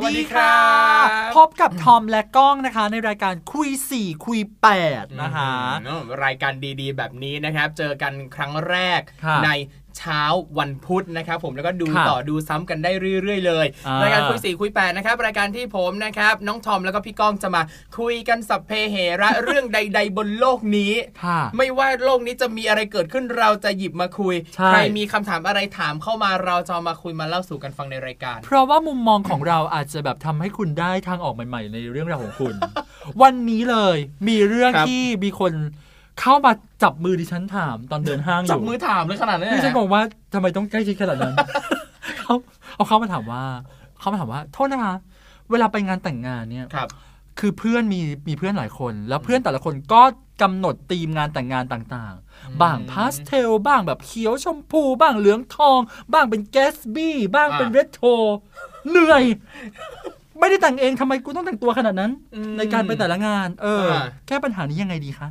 ดีค่ะพบกับทอมและก้องนะคะในรายการคุย4คุย8นะคะรายการดีๆแบบนี้นะครับเจอกันครั้งแรกในเช้าวันพุธนะครับผมแล้วก็ดูต่อดูซ้ำกันได้เรื่อยๆเลยรายการคุย4คุย8นะครับรายการที่ผมนะครับน้องทอมแล้วก็พี่ก้องจะมาคุยกันสัพเพเหระเรื่องใดๆบนโลกนี้ไม่ว่าโลกนี้จะมีอะไรเกิดขึ้นเราจะหยิบมาคุยใครมีคำถามอะไรถามเข้ามาเราจะมาคุยมาเล่าสู่กันฟังในรายการเพราะว่ามุมมองของเราอาจจะแบบทำให้คุณได้ทางออกใหม่ๆในเรื่องราวของคุณ วันนี้เลยมีเรื่องที่มีคนเข้ามาจับมือดิฉันถามตอนเดินห้างอยู่จับมือถามเลยขนาดนั้นดิฉันบอกว่าทำไมต้องใกล้ชิดขนาดนั้น เขามาถามว่าโทษนะคะเวลาไปงานแต่งงานเนี่ยคือเพื่อนมีเพื่อนหลายคนแล้วเพื่อนแต่ละคนก็กำหนดธีมงานแต่งงานต่างๆบ้างพาสเทลบ้างแบบเขียวชมพูบ้างเหลืองทองบ้างเป็นแกสบี้บ้างเป็นเรดโทเหนื่อยไม่ได้แต่งเองทำไมกูต้องแต่งตัวขนาดนั้นในการไปแต่ละงานแก้ปัญหานี้ยังไงดีคะ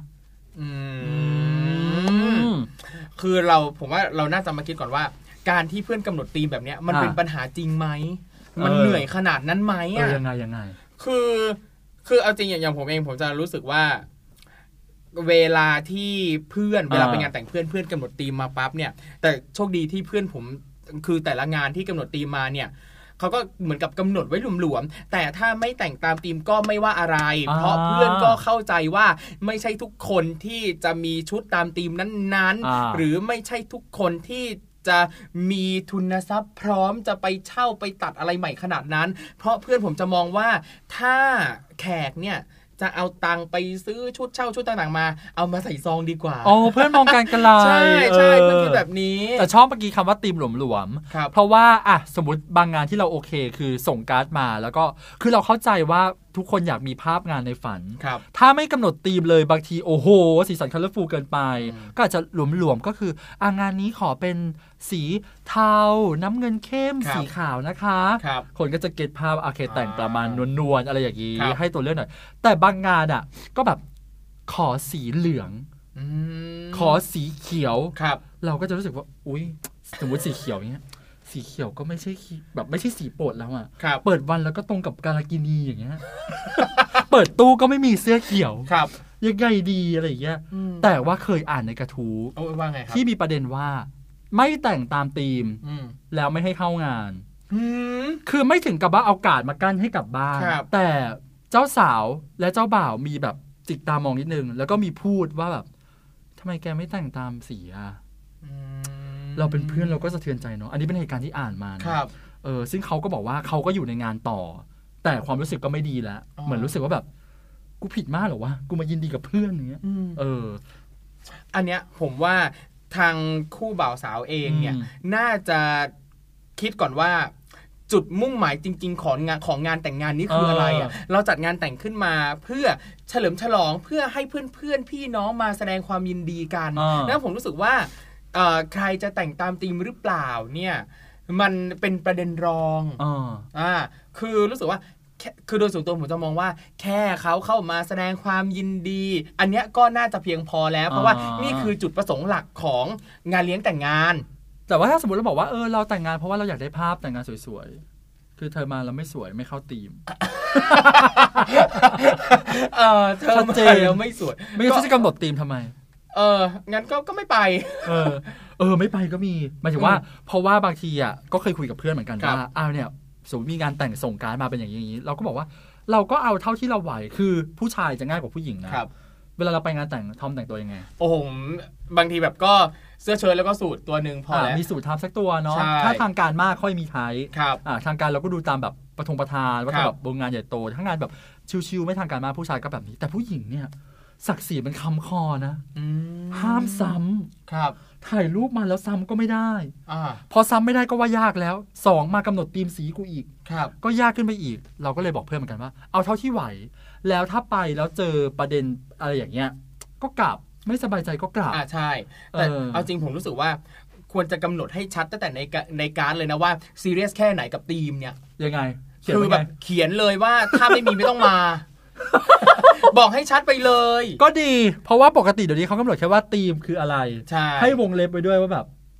คือผมว่าเราน่าจะมาคิดก่อนว่าการที่เพื่อนกำหนดธีมแบบนี้มันเป็นปัญหาจริงไหมมันเหนื่อยขนาดนั้นไหมยังไงคือเอาจริงอย่างผมเองผมจะรู้สึกว่าเวลาที่เพื่อนเวลาไปงานแต่งเพื่อนกำหนดธีมมาปั๊บเนี่ยแต่โชคดีที่เพื่อนผมคือแต่ละงานที่กำหนดธีมมาเนี่ยเขาก็เหมือนกับกำหนดไว้หลวมๆแต่ถ้าไม่แต่งตามธีมก็ไม่ว่าอะไรเพราะเพื่อนก็เข้าใจว่าไม่ใช่ทุกคนที่จะมีชุดตามธีมนั้นๆหรือไม่ใช่ทุกคนที่จะมีทุนทรัพย์พร้อมจะไปเช่าไปตัดอะไรใหม่ขนาดนั้นเพราะเพื่อนผมจะมองว่าถ้าแขกเนี่ยจะเอาตังไปซื้อชุดเช่าชุดต่างๆมาเอามาใส่ซองดีกว่าเพื่อนมองการกระไรใช่เพื่อนคิดแบบนี้แต่ชอบเมื่อกี้คำว่าธีมหลวมๆเพราะว่าสมมติบางงานที่เราโอเคคือส่งการ์ดมาแล้วก็คือเราเข้าใจว่าทุกคนอยากมีภาพงานในฝันถ้าไม่กำหนดธีมเลยบางทีโอ้โหสีสันคัลเลอร์ฟูลเกินไปก็อาจจะหลวมๆก็คืองานนี้ขอเป็นสีเทาน้ำเงินเข้มสีขาวนะคะคนก็จะเก็ตภาพโอเคแต่งประมาณนวลๆอะไรอย่างนี้ให้ตัวเลือกหน่อยแต่บางงานก็แบบขอสีเหลืองขอสีเขียวเราก็จะรู้สึกว่าอุ๊ยสมมติสีเขียวเนี้ยสีเขียวก็ไม่ใช่แบบไม่ใช่สีโปรดแล้วเปิดวันแล้วก็ตรงกับกาลกินีอย่างเงี้ย เปิดตู้ก็ไม่มีเสื้อเขียวยังไงดีอะไรอย่างเงี้ยแต่ว่าเคยอ่านในกระทู้ที่มีประเด็นว่าไม่แต่งตามธีมแล้วไม่ให้เข้างานคือไม่ถึงกับว่าเอาการ์ดมากั้นให้กลับบ้านแต่เจ้าสาวและเจ้าบ่าวมีแบบจิกตามองนิดนึงแล้วก็มีพูดว่าแบบทำไมแกไม่แต่งตามสีเราเป็นเพื่อนเราก็สะเทือนใจเนาะอันนี้เป็นเหตุการณ์ที่อ่านมานะครับซึ่งเขาก็บอกว่าเขาก็อยู่ในงานต่อแต่ความรู้สึกก็ไม่ดีแล้วเหมือนรู้สึกว่าแบบกูผิดมากเหรอวะกูมายินดีกับเพื่อนอย่างเงี้ยอันเนี้ยผมว่าทางคู่บ่าวสาวเองเนี่ยน่าจะคิดก่อนว่าจุดมุ่งหมายจริงๆของงานแต่งงานนี้คืออะไรเราจัดงานแต่งขึ้นมาเพื่อเฉลิมฉลองเพื่อให้เพื่อนพี่น้องมาแสดงความยินดีกันแล้วผมรู้สึกว่าใครจะแต่งตามธีมหรือเปล่าเนี่ยมันเป็นประเด็นรองคือรู้สึกว่าคือโดยส่วนตัวผมจะมองว่าแค่เขาเข้ามาแสดงความยินดีอันเนี้ยก็น่าจะเพียงพอแล้วเพราะว่านี่คือจุดประสงค์หลักของงานเลี้ยงแต่งงานแต่ว่าถ้าสมมติเราบอกว่าเราแต่งงานเพราะว่าเราอยากได้ภาพแต่งงานสวยๆคือเธอมาแล้วไม่สวยไม่เข้าธีมเธอมาแล้วไม่สวยไม่งั้นจะกำหนดธีมทำไมงั้นก็ไม่ไปไม่ไปก็มีหมายถึงว่าเพราะว่าบางทีก็เคยคุยกับเพื่อนเหมือนกันว่าเนี่ยสมมติมีงานแต่งส่งการ์ดมาเป็นอย่างนี้เราก็บอกว่าเราก็เอาเท่าที่เราไหวคือผู้ชายจะง่ายกว่าผู้หญิงนะเวลาเราไปงานแต่งทอมแต่งตัวยังไงโอ้โหบางทีแบบก็เสื้อเชิ้ตแล้วก็สูทตัวนึงพอแล้วมีสูททำสักตัวเนาะถ้าทางการมากค่อยมีไทยทางการเราก็ดูตามแบบประธานว่าแบบงานใหญ่โตทั้งงานแบบชิวๆไม่ทางการมากผู้ชายก็แบบนี้แต่ผู้หญิงเนี่ยศักดิ์ศรีเป็นคำคอนะห้ามซ้ำถ่ายรูปมาแล้วซ้ำก็ไม่ได้พอซ้ำไม่ได้ก็ว่ายากแล้ว2มากำหนดธีมสีกูอีกก็ยากขึ้นไปอีกเราก็เลยบอกเพื่อนเหมือนกันว่าเอาเท่าที่ไหวแล้วถ้าไปแล้วเจอประเด็นอะไรอย่างเงี้ยก็กลับไม่สบายใจก็กลับใช่แต่เอาจริงผมรู้สึกว่าควรจะกำหนดให้ชัดตั้งแต่ในการเลยนะว่าซีเรียสแค่ไหนกับธีมเนี่ยยังไงคือแบบเขียนเลยว่าถ้าไม่มีไม่ต้องมา บอกให้ชัดไปเลยก็ดีเพราะว่าปกติเดี๋ยวนี้เขากำหนดแค่ว่าธีมคืออะไรให้วงเล็บไปด้วยว่าแบบ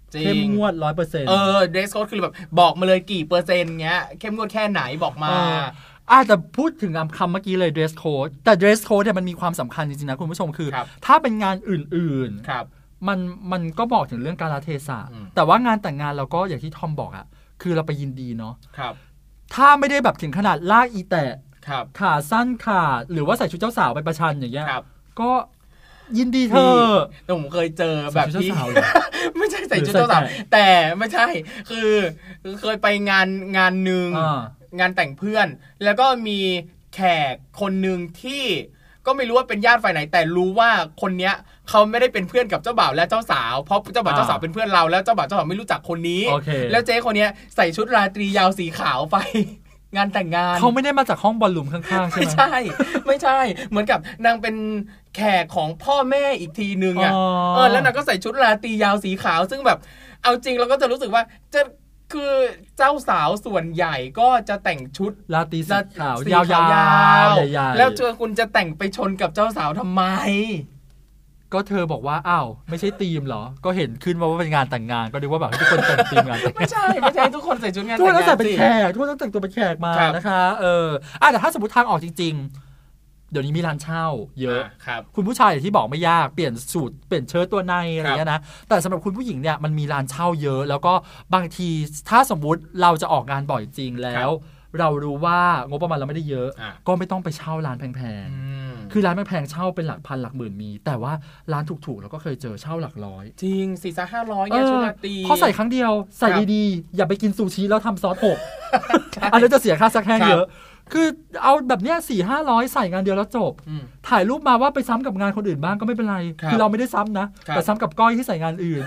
เข้มงวด 100% dress code คือแบบบอกมาเลยกี่เปอร์เซ็นต์เงี้ยเข้มงวดแค่ไหนบอกมาแต่พูดถึงคำเมื่อกี้เลย dress code แต่ dress code เนี่ยมันมีความสำคัญจริงๆนะคุณผู้ชมคือถ้าเป็นงานอื่นๆมันก็บอกถึงเรื่องกาลเทศะแต่ว่างานแต่งงานเราก็อย่างที่ทอมบอกอะคือเราไปยินดีเนาะถ้าไม่ได้แบบถึงขนาดลากอีแตะขาสั้นขาดหรือว่าใส่ชุดเจ้าสาวไปประชันอย่างเงี้ยก็ยินดีเธอแต่ผมเคยเจอแบบที่ไม่ใช่ใส่ชุดเจ้าสาวแต่ไม่ใช่คือเคยไปงานนึงงานแต่งเพื่อนแล้วก็มีแขกคนนึงที่ก็ไม่รู้ว่าเป็นญาติฝ่ายไหนแต่รู้ว่าคนเนี้ยเขาไม่ได้เป็นเพื่อนกับเจ้าบ่าวและเจ้าสาวเพราะเจ้าบ่าวเจ้าสาวเป็นเพื่อนเราแล้วเจ้าบ่าวเจ้าสาวไม่รู้จักคนนี้แล้วเจ๊คนนี้ใส่ชุดราตรียาวสีขาวไปงานแต่งงานเขาไม่ได้มาจากห้องบอลลูมข้างๆใช่ไหมไม่ใช่เหมือนกับนางเป็นแขกของพ่อแม่อีกทีนึงแล้วนางก็ใส่ชุดราตรียาวสีขาวซึ่งแบบเอาจริงเราก็จะรู้สึกว่าจะคือเจ้าสาวส่วนใหญ่ก็จะแต่งชุดราตรีสีขาวยาวๆแล้วคุณจะแต่งไปชนกับเจ้าสาวทำไมก็เธอบอกว่าอ้าวไม่ใช่ธีมเหรอก็เห็นขึ้นว่าเป็นงานแต่งงานก็นึกว่าแบบทุกคนแต่งธีมงานไม่ใช่ทุกคนใส่ชุดงานแต่งงานทุกคนต้องใส่เป็นแขกทุกคนต้องแต่งตัวเป็นแขกมานะคะแต่ถ้าสมมติทางออกจริงๆเดี๋ยวนี้มีร้านเช่าเยอะคุณผู้ชายอย่างที่บอกไม่ยากเปลี่ยนสูทเปลี่ยนเชิ้ตตัวในอะไรเงี้ยนะแต่สำหรับคุณผู้หญิงเนี่ยมันมีร้านเช่าเยอะแล้วก็บางทีถ้าสมมุติเราจะออกงานบ่อยจริงแล้วเรารู้ว่างบประมาณเราไม่ได้เยอะก็ไม่ต้องไปเช่าร้านแพงๆคือร้านแพงๆเช่าเป็นหลักพันหลักหมื่นมีแต่ว่าร้านถูกๆเราก็เคยเจอเช่าหลักร้อยจริง 400-500 เนี่ยชุดราตรีพอใส่ครั้งเดียวใส่ดีๆอย่าไปกินซูชิแล้วทำซอสหกอันนี้จะเสียค่าซักแห้งเยอะคือเอาแบบเนี้ย 400-500 ใส่งานเดียวแล้วจบถ่ายรูปมาว่าไปซ้ำกับงานคนอื่นบ้างก็ไม่เป็นไรคือเราไม่ได้ซ้ำนะแต่ซ้ำกับก้อยที่ใส่งานอื่น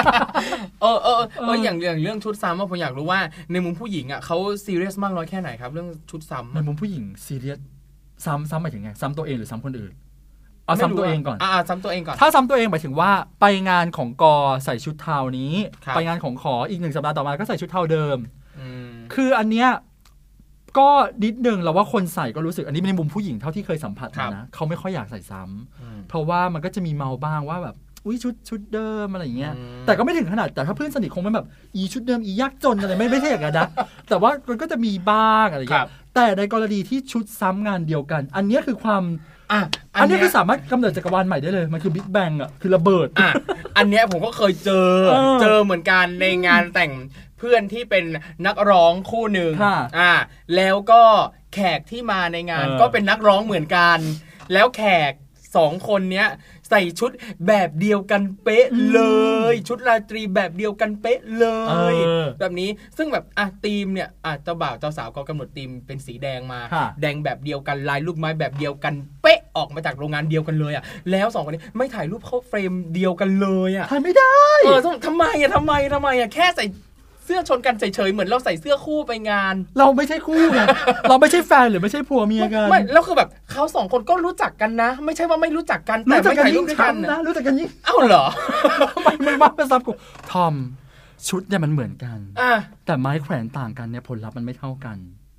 อย่างเรื่องชุดซ้ำผมอยากรู้ว่าในมุมผู้หญิงอ่ะเขาซีเรียสมากน้อยแค่ไหนครับเรื่องชุดซ้ำในมุมผู้หญิงซีเรียสซ้ำหมายถึงไงซ้ำตัวเองหรือซ้ำคนอื่นเอาซ้ำตัวเองก่อนซ้ำตัวเองก่อนถ้าซ้ำตัวเองหมายถึงว่าไปงานของกอใส่ชุดเทานี้ไปงานของขออีก1 สัปดาห์ต่อมาก็ใส่ชุดเทาเดิมคืออันเนี้ยก็นิดนึงเราว่าคนใส่ก็รู้สึกอันนี้ในมุมผู้หญิงเท่าที่เคยสัมผัสนะเขาไม่ค่อยอยากใส่ซ้ำเพราะว่ามันก็จะมีเมาบ้างว่าแบบอุ้ยชุดเดิมอะไรอย่างเงี้ยแต่ก็ไม่ถึงขนาดแต่ถ้าเพื่อนสนิทคงไม่แบบอีชุดเดิมอียากจนอะไรไม่ใช่อย่างนั้นนะแต่ว่ามันก็จะมีบ้างอะไรอย่างเงี้ยแต่ในกรณีที่ชุดซ้ำงานเดียวกันอันนี้คือความอันนี้คือสามารถกำเนิดจักรวาลใหม่ได้เลยมันคือบิ๊กแบงคือระเบิดอันนี้ผมก็เคยเจอเหมือนกันในงานแต่งเพื่อนที่เป็นนักร้องคู่หนึ่งแล้วก็แขกที่มาในงานก็เป็นนักร้องเหมือนกันแล้วแขก2 คนเนี้ยใส่ชุดแบบเดียวกันเป๊ะเลยชุดราตรีแบบเดียวกันเป๊ะเลยแบบนี้ซึ่งแบบธีมเนี่ยเจ้าบ่าวเจ้าสาวก็กำหนดธีมเป็นสีแดงมาแดงแบบเดียวกันลายลูกไม้แบบเดียวกันเป๊ะออกมาจากโรงงานเดียวกันเลยแล้ว2 คนนี้ไม่ถ่ายรูปเข้าเฟรมเดียวกันเลยถ่ายไม่ได้ทำไมแค่ใส่เสื้อชนกันเฉยๆเหมือนเราใส่เสื้อคู่ไปงานเราไม่ใช่คู่ไง เราไม่ใช่แฟนหรือไม่ใช่ผัวเมียกันไม่แล้วคือแบบเขา2 คนก็รู้จักกันนะไม่ใช่ว่าไม่รู้จักกันแต่ไม่ถ่ายรูปด้วยกันนะรู้จักกันยิ่งเหรอไม่มาเป็นซับกูทอมชุดเนี่ยมันเหมือนกันแต่ไม้แขวนต่างกันเนี่ยผลลัพธ์มันไม่เท่ากัน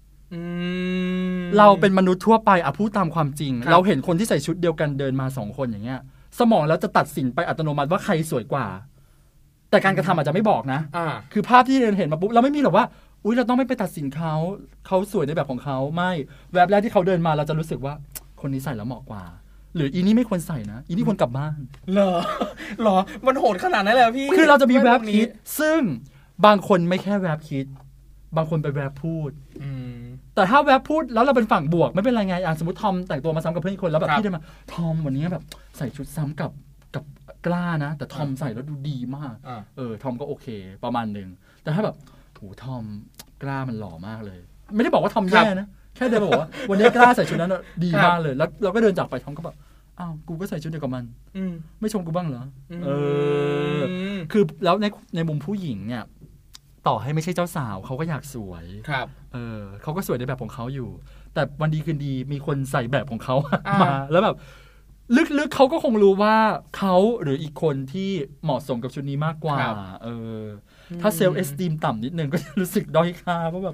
เราเป็นมนุษย์ทั่วไปพูดตามความจริงเราเห็นคนที่ใส่ชุดเดียวกันเดินมา2 คนอย่างเงี้ยสมองแล้วจะตัดสินไปอัตโนมัติว่าใครสวยกว่าแต่การกระทำอาจจะไม่บอกนะคือภาพที่เห็นมาปุ๊บเราไม่มีหรอกว่าอุ๊ยเราต้องไม่ไปตัดสินเขาสวยในแบบของเขาไม่แวบแรกที่เขาเดินมาเราจะรู้สึกว่าคนนี้ใส่แล้วเหมาะกว่าหรืออีนี่ไม่ควรใส่นะอีนี่ควรกลับบ้านเหรอมันโหดขนาดนั้นเลยพี่คือเราจะมีแวบคิดซึ่งบางคนไม่แค่แวบคิดบางคนไปแวบพูดแต่ถ้าแวบพูดแล้วเราเป็นฝั่งบวกไม่เป็นไรไงสมมติทอมแต่งตัวมาซ้ำกับเพื่อนคนแล้วแบบพี่เดินมาทอมวันนี้แบบใส่ชุดซ้ำกับกล้านะแต่ทอมใส่แล้วดูดีมากทอมก็โอเคประมาณนึงแต่ถ้าแบบโหทอมกล้ามันหล่อมากเลยไม่ได้บอกว่าทอมแย่นะแค่เดินบอกว่าวันนี้กล้าใส่ชุดนั้นดีมากเลยแล้วเราก็เดินจากไปทอมก็แบบอ้าวกูก็ใส่ชุดเดียวกับมันไม่ชมกูบ้างเหรอคือแล้วในมุมผู้หญิงเนี่ยต่อให้ไม่ใช่เจ้าสาวเขาก็อยากสวยเขาก็สวยในแบบของเขาอยู่แต่วันดีคืนดีมีคนใส่แบบของเขามาแล้วแบบลึกๆเขาก็คงรู้ว่าเขาหรืออีกคนที่เหมาะสมกับชุดนี้มากกว่าถ้าเซลล์เอสตีมต่ำนิดนึงก็จะรู้สึกด้อยค่าเพราะแบบ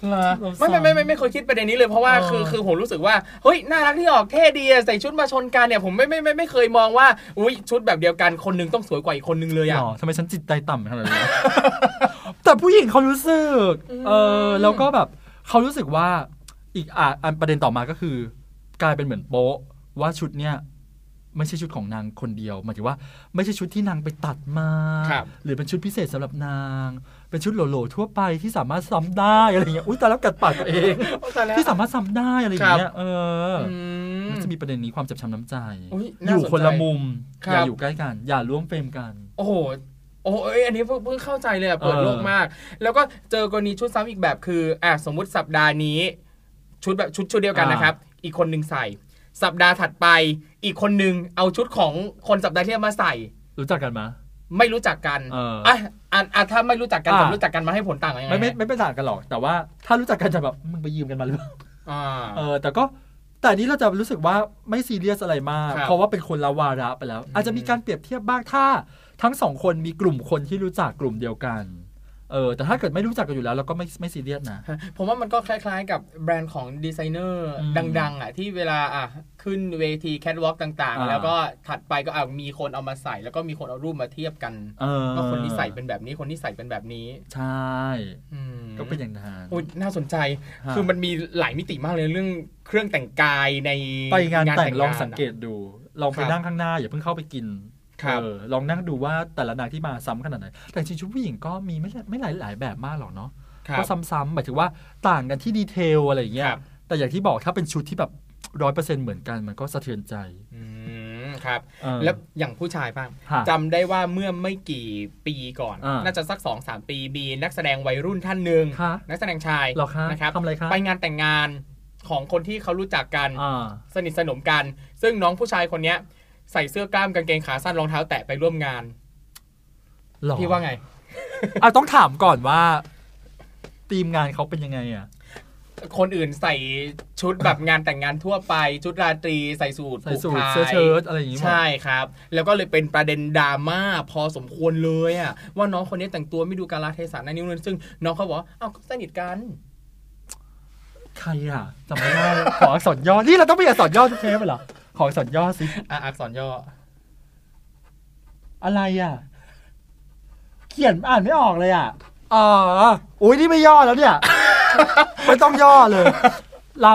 ไม่เคยคิดประเด็นนี้เลยเพราะว่าคือผมรู้สึกว่าเฮ้ยน่ารักที่ออกเท่ดีใส่ชุดมาชนกันเนี่ยผมไม่เคยมองว่าอุ้ยชุดแบบเดียวกันคนนึงต้องสวยกว่าอีกคนนึงเลยอ่ะทำไมฉันจิตใจต่ำขนาดนี้ แต่ผู้หญิงเขารู้สึกแล้วก็แบบเขารู้สึกว่าอีกอันประเด็นต่อมาก็คือกลายเป็นเหมือนโป๊ะว่าชุดเนี้ยไม่ใช่ชุดของนางคนเดียวหมายถึงว่าไม่ใช่ชุดที่นางไปตัดมาหรือเป็นชุดพิเศษสำหรับนางเป็นชุดโหลๆทั่วไปที่สามารถซ้ำได้อะไรอย่างเงี้ยอุ้ยแต่แล้วกัดปากตัวเองที่สามารถซ้ำได้อะไรอย่างเงี้ยมันจะมีประเด็นนี้ความเจ็บช้ำน้ำใจอยู่คนละมุมอย่าอยู่ใกล้กันอย่าร่วมเฟรมกันโอ้โหอันนี้เพิ่งเข้าใจเลยเปิดโลกมากแล้วก็เจอกรณีชุดซ้ำอีกแบบคือสมมุติสัปดาห์นี้ชุดแบบชุดเดียวกันนะครับอีกคนนึงใส่สัปดาห์ถัดไปอีกคนนึงเอาชุดของคนสัปดาห์ที่มาใส่รู้จักกันมั้ยไม่รู้จักกันถ้าไม่รู้จักกันกับรู้จักกันมาให้ผลต่างกันยังไงไม่ต่างกันหรอกแต่ว่าถ้ารู้จักกันจะแบบมึงไปยืมกันมาหรือเปล่าแต่นี้เราจะรู้สึกว่าไม่ซีเรียสอะไรมากเพราะว่าเป็นคนละวาระไปแล้วอาจจะมีการเปรียบเทียบบ้างถ้าทั้งสองคนมีกลุ่มคนที่รู้จักกลุ่มเดียวกันแต่ถ้าเกิดไม่รู้จักกันอยู่แล้วเราก็ไม่ซีเรียสนะผมว่ามันก็คล้ายๆกับแบรนด์ของดีไซเนอร์ดังๆที่เวลาขึ้นเวทีแคทวอล์กต่างๆแล้วก็ถัดไปก็มีคนเอามาใส่แล้วก็มีคนเอารูปมาเทียบกันว่าคนที่ใส่เป็นแบบนี้คนที่ใส่เป็นแบบนี้ใช่ก็เป็นอย่างนั้นน่าสนใจคือมันมีหลายมิติมากเลยเรื่องเครื่องแต่งกายในไปงานแต่งลองสังเกตดูลองไปนั่งข้างหน้าอย่าเพิ่งเข้าไปกินลองนั่งดูว่าแต่ละนางที่มาซ้ำขนาดไหนแต่จริงชุดผู้หญิงก็มีไม่หลายแบบมากหรอกเนาะก็ซ้ำๆหมายถึงว่าต่างกันที่ดีเทลอะไรอย่างเงี้ยแต่อย่างที่บอกถ้าเป็นชุดที่แบบ 100% เหมือนกันมันก็สะเทือนใจครับแล้วอย่างผู้ชายบ้างจำได้ว่าเมื่อไม่กี่ปีก่อนน่าจะสัก 2-3 ปีมีนักแสดงวัยรุ่นท่านหนึ่งนักแสดงชายนะครับไปงานแต่งงานของคนที่เขารู้จักกันสนิทสนมกันซึ่งน้องผู้ชายคนนี้ใส่เสื้อกล้ามกางเกงขาสั้นรองเท้าแตะไปร่วมงานพี่ว่าไงต้องถามก่อนว่าทีมงานเขาเป็นยังไงคนอื่นใส่ชุดแบบงานแต่งงานทั่วไปชุดราตรีใส่สูทผูกไทยเสื้อเชิ้ตอะไรอย่างงี้ใช่ครับแล้วก็เลยเป็นประเด็นดราม่าพอสมควรเลยว่าน้องคนนี้แต่งตัวไม่ดูกาลเทศะนั่นนี่นั่นซึ่งน้องเขาบอกก็สนิทกันใครจำไม่ได้ขออักษรย่อนี่เราต้องมีอักษรย่อทุกเทปเหรอขออักษรย่อสิอักษรย่ออะไรเขียนอ่านไม่ออกเลยอุ้ยนี่ไม่ย่อแล้วเนี่ย ไม่ต้องย่อเลยเรา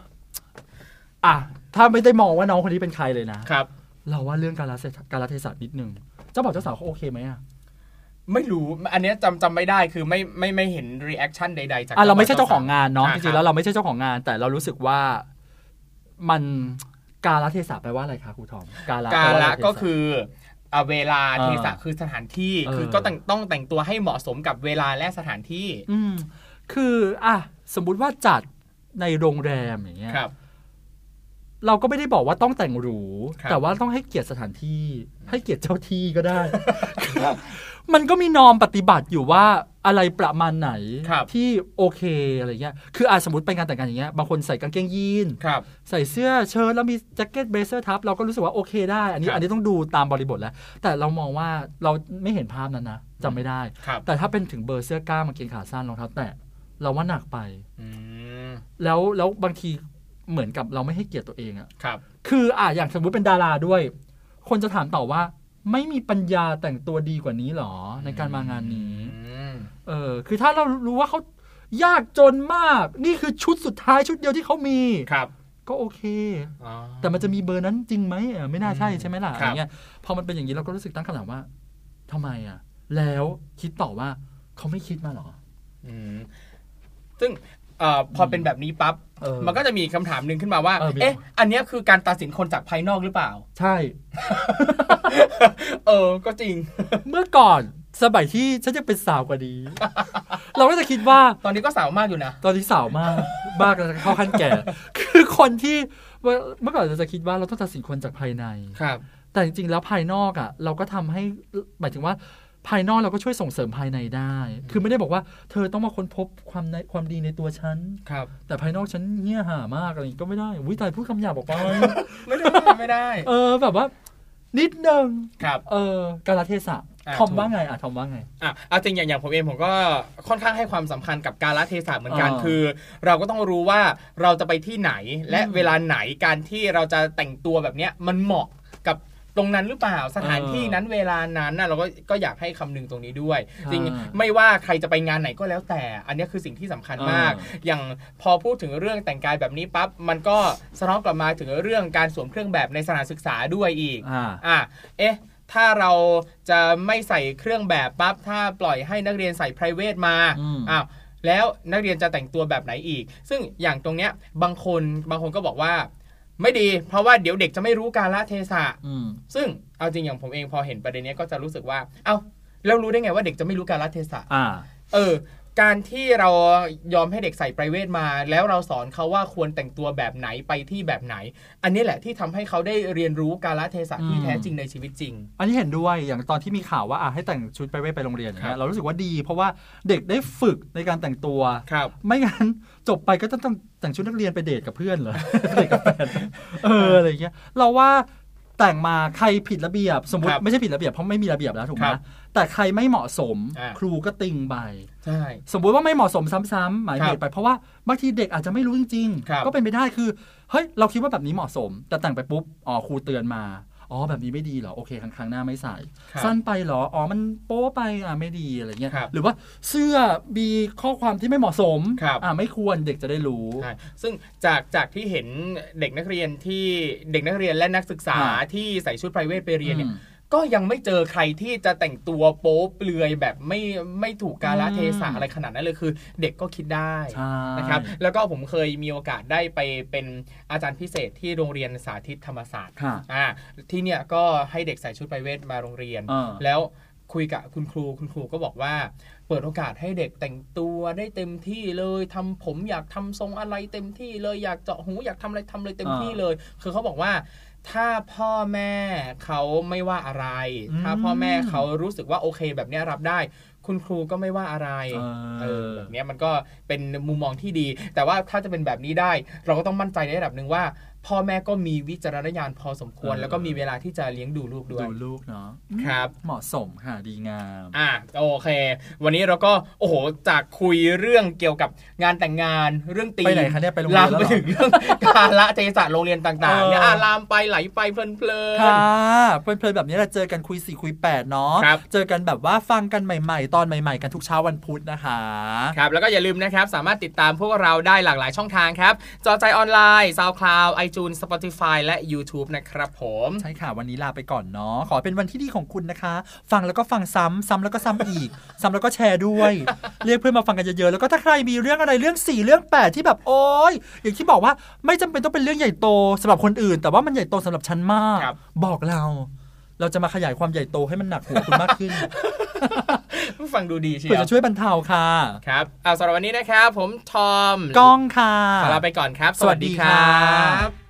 ถ้าไม่ได้มองว่าน้องคนนี้เป็นใครเลยนะครับเราว่าเรื่องการละเทศะนิดนึงเจ้าบ่าวเจ้าสาวเขาโอเคไหมไม่รู้อันนี้จำไม่ได้คือไม่เห็นรีแอคชั่นใดๆจากเราไม่ใช่เจ้าของงานเนาะจริงๆแล้วเราไม่ใช่เจ้าของงานแต่เรารู้สึกว่ามันกาลเทศะแปลว่าอะไรคะครูทอมกาลก็คือเวลาเทศะคือสถานที่คือก็ต้องแต่งตัวให้เหมาะสมกับเวลาและสถานที่คือสมมุติว่าจัดในโรงแรมอย่างเงี้ยเราก็ไม่ได้บอกว่าต้องแต่งหรูแต่ว่าต้องให้เกียรติสถานที่ให้เกียรติเจ้าที่ก็ได้ มันก็มีนอมปฏิบัติอยู่ว่าอะไรประมาณไหนที่โอเคอะไรเงี้ยคือสมมติไปงานแต่งงานอย่างเงี้ยบางคนใส่กางเกงยีนใส่เสื้อเชิ้ตแล้วมีแจ็คเก็ตเบเซอร์ทับเราก็รู้สึกว่าโอเคได้อันนี้ต้องดูตามบริบทแล้วแต่เรามองว่าเราไม่เห็นภาพนั้นนะจำไม่ได้แต่ถ้าเป็นถึงเบอร์เสื้อกล้ามกางเกงขาสั้นรองเท้าแตะเราว่าหนักไปแล้วบางทีเหมือนกับเราไม่ให้เกียรติตัวเองคืออย่างสมมติเป็นดาราด้วยคนจะถามต่อว่าไม่มีปัญญาแต่งตัวดีกว่านี้หรอในการมางานนี้คือถ้าเรารู้ว่าเขายากจนมากนี่คือชุดสุดท้ายชุดเดียวที่เขามีก็โอเคแต่มันจะมีเบอร์นั้นจริงไหมไม่น่าใช่ใช่ไหมล่ะอย่างเงี้ยพอมันเป็นอย่างนี้เราก็รู้สึกตั้งคำถามว่าทำไมแล้วคิดต่อว่าเขาไม่คิดมาหรอซึ่งพอเป็นแบบนี้ปั๊บมันก็จะมีคำถามนึงขึ้นมาว่าอันนี้คือการตัดสินคนจากภายนอกหรือเปล่าใช่ก็จริงเมื่อก่อนสมัยที่ฉันจะเป็นสาวกว่านี้ เราก็จะคิดว่าตอนนี้ก็สาวมากอยู่นะตอนนี้สาวมากเข้าขั้นแก่คือคนที่เมื่อก่อนเราจะคิดว่าเราต้องตัดสินคนจากภายในครับแต่จริงๆแล้วภายนอกเราก็ทำให้หมายถึงว่าภายนอกเราก็ช่วยส่งเสริมภายในได้คือไม่ได้บอกว่าเธอต้องมาค้นพบความดีในตัวฉันแต่ภายนอกฉันเหี้ยห่ามากอะไรก็ไม่ได้วิตายพูดคำหยาบออกไปไม่ได้แบบว่านิดนึงครับกาลเทศะทอมว่าไงทอมว่าไงเอาจริงอย่างผมเองผมก็ค่อนข้างให้ความสำคัญกับกาลเทศะเหมือนกันคือเราก็ต้องรู้ว่าเราจะไปที่ไหนและเวลาไหนการที่เราจะแต่งตัวแบบนี้มันเหมาะกับตรงนั้นหรือเปล่าสถานที่นั้นเวลานั้นเราก็อยากให้คำนึงตรงนี้ด้วยจริงไม่ว่าใครจะไปงานไหนก็แล้วแต่อันนี้คือสิ่งที่สำคัญมากอย่างพอพูดถึงเรื่องแต่งกายแบบนี้ปั๊บมันก็สะท้อนกลับมาถึงเรื่องการสวมเครื่องแบบในสถานศึกษาด้วยอีกถ้าเราจะไม่ใส่เครื่องแบบปั๊บถ้าปล่อยให้นักเรียนใส่ private มาแล้วนักเรียนจะแต่งตัวแบบไหนอีกซึ่งอย่างตรงเนี้ยบางคนก็บอกว่าไม่ดีเพราะว่าเดี๋ยวเด็กจะไม่รู้กาลเทศะซึ่งเอาจริงอย่างผมเองพอเห็นประเด็นนี้ก็จะรู้สึกว่าแล้วรู้ได้ไงว่าเด็กจะไม่รู้กาลเทศะการที่เรายอมให้เด็กใส่ไพรเวทมาแล้วเราสอนเขาว่าควรแต่งตัวแบบไหนไปที่แบบไหนอันนี้แหละที่ทำให้เขาได้เรียนรู้กาลเทศะที่แท้จริงในชีวิตจริงอันนี้เห็นด้วยอย่างตอนที่มีข่าวว่าให้แต่งชุดไพรเวทไปโรงเรียนเนี่ยเรารู้สึกว่าดีเพราะว่าเด็กได้ฝึกในการแต่งตัวไม่งั้นจบไปก็ต้องแต่งชุดนักเรียนไปเดทกับเพื่อนเหรอเดทกับแฟนอะไรอย่างเงี้ยเราว่าแต่งมาใครผิดระเบียบสมมติไม่ใช่ผิดระเบียบเพราะไม่มีระเบียบแล้วถูกไหมแต่ใครไม่เหมาะสมครูก็ติงไปสมมติว่าไม่เหมาะสมซ้ำๆหมายเหตุไปเพราะว่าบางทีเด็กอาจจะไม่รู้จริงๆก็เป็นไปได้คือเฮ้ยเราคิดว่าแบบนี้เหมาะสมแต่แต่งไปปุ๊บครูเตือนมาแบบนี้ไม่ดีเหรอโอเคครั้งหน้าไม่ใส่สั้นไปเหรอมันโป๊ไปไม่ดีอะไรเงี้ยหรือว่าเสื้อมีข้อความที่ไม่เหมาะสมไม่ควรเด็กจะได้รู้ซึ่งจากที่เห็นเด็กนักเรียนและนักศึกษาที่ใส่ชุดไพรเวทไปเรียนเนี่ยก็ยังไม่เจอใครที่จะแต่งตัวโป๊เปลือยแบบไม่ถูกกาลเทศะอะไรขนาดนั้นเลยคือเด็กก็คิดได้นะครับแล้วก็ผมเคยมีโอกาสได้ไปเป็นอาจารย์พิเศษที่โรงเรียนสาธิตธรรมศาสตร์ที่เนี่ยก็ให้เด็กใส่ชุดไพรเวทมาโรงเรียนแล้วคุยกับคุณครูก็บอกว่าเปิดโอกาสให้เด็กแต่งตัวได้เต็มที่เลยทำผมอยากทำทรงอะไรเต็มที่เลยอยากเจาะหูอยากทำอะไรทำเลยเต็มที่เลยคือเขาบอกว่าถ้าพ่อแม่เขาไม่ว่าอะไรถ้าพ่อแม่เขารู้สึกว่าโอเคแบบนี้รับได้คุณครูก็ไม่ว่าอะไรแบบนี้มันก็เป็นมุมมองที่ดีแต่ว่าถ้าจะเป็นแบบนี้ได้เราก็ต้องมั่นใจในระดับหนึ่งว่าพ่อแม่ก็มีวิจารณญาณพอสมควรแล้วก็มีเวลาที่จะเลี้ยงดูลูกด้วยดูลูกเนาะครับเหมาะสมค่ะดีงามโอเควันนี้เราก็โอ้โหจากคุยเรื่องเกี่ยวกับงานแต่งงานเรื่องตีไปไหนคะเนี่ยไปโรงเรียนลามไปถึงเรื่องกาลเทศะโรงเรียนต่างๆเนี่ยลามไปไหลไปเพลินๆค่ะเพลินๆแบบนี้เราเจอกันคุย4คุย8เนาะเจอกันแบบว่าฟังกันใหม่ๆตอนใหม่ๆกันทุกเช้าวันพุธนะคะครับแล้วก็อย่าลืมนะครับสามารถติดตามพวกเราได้หลากหลายช่องทางครับจอใจออนไลน์ SoundCloud iTunes Spotify และ YouTube นะครับผมใช่ค่ะวันนี้ลาไปก่อนเนาะขอเป็นวันที่ดีของคุณนะคะฟังแล้วก็ฟังซ้ำแล้วก็ซ้ำอีกซ้ำแล้วก็แชร์ด้วยเรียกเพื่อนมาฟังกันเยอะๆแล้วก็ถ้าใครมีเรื่องอะไรเรื่อง4เรื่อง8ที่แบบโอ๊ยอย่างที่บอกว่าไม่จำเป็นต้องเป็นเรื่องใหญ่โตสำหรับคนอื่นแต่ว่ามันใหญ่โตสำหรับฉันมากบอกเราจะมาขยายความใหญ่โตให้มันหนักหัวคุณมากขึ้นฟังดูดีเชียวเพื่อจะช่วยบรรเทาค่ะครับสำหรับวันนี้นะครับผมทอมก้องค่ะลาไปก่อนครับสวัสดีครับ